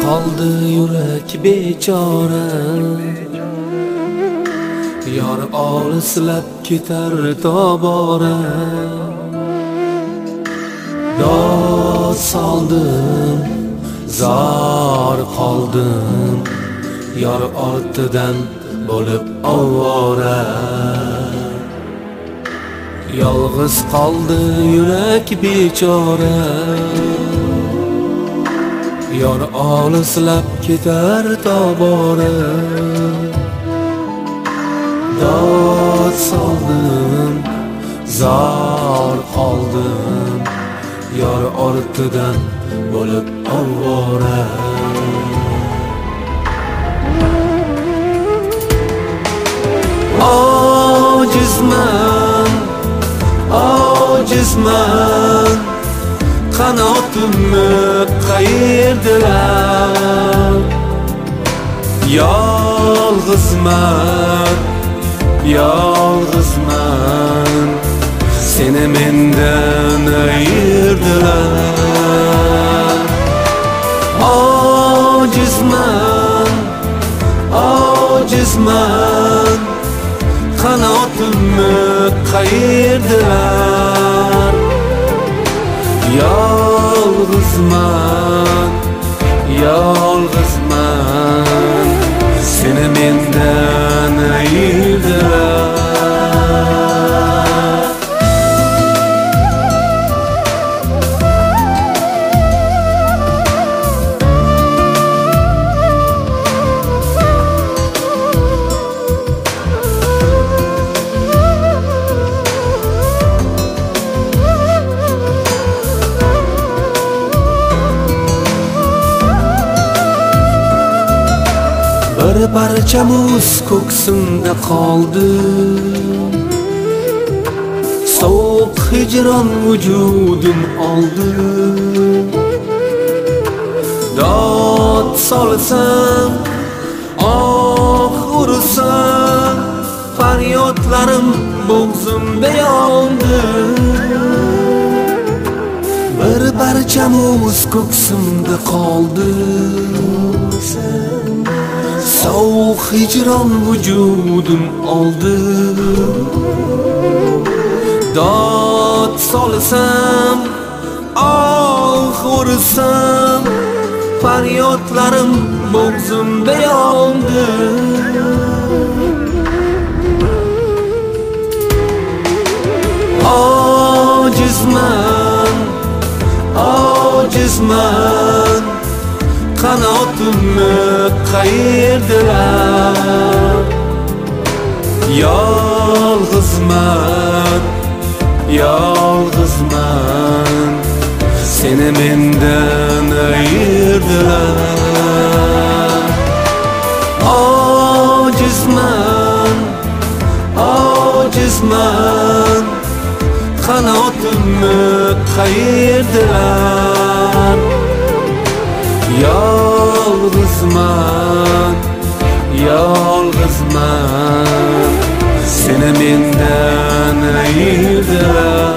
qoldi yurak bechora, yor olislab ketar tobora. Dod soldim, zor qoldim, yor ortidan bo'lib ovora. Yolg'iz qoldi yurak bechora, yor olislab ketar tobora. Dod soldim, zor qoldim, yor ortidan bo'lib ovora. Ojizman, qanotimni qayerdilar? Yolg'izman, seni mendan ayirdilar. Ojizman, qanotimni qayerdilar? Yolg'izman, seni mendan ayirdilar. Bir parcha muz ko'ksimda qoldi, sovuq hijron vujudim oldi. Dod solsam, oh ursam, faryodlarim bo'g'zimda yondi. Bir parcha muz ko'ksimda qoldi, sovuq hijron vujudim oldi. Dod solsam, oh ursam, faryodlarim bo'g'zimda yondi. Ojizman, qanotimni qayerdilar? Yolg'izman, seni mendan ayirdilar. Ojizman, qanotimni qayerdilar? Yolg'izman, seni mendan ayirdilar.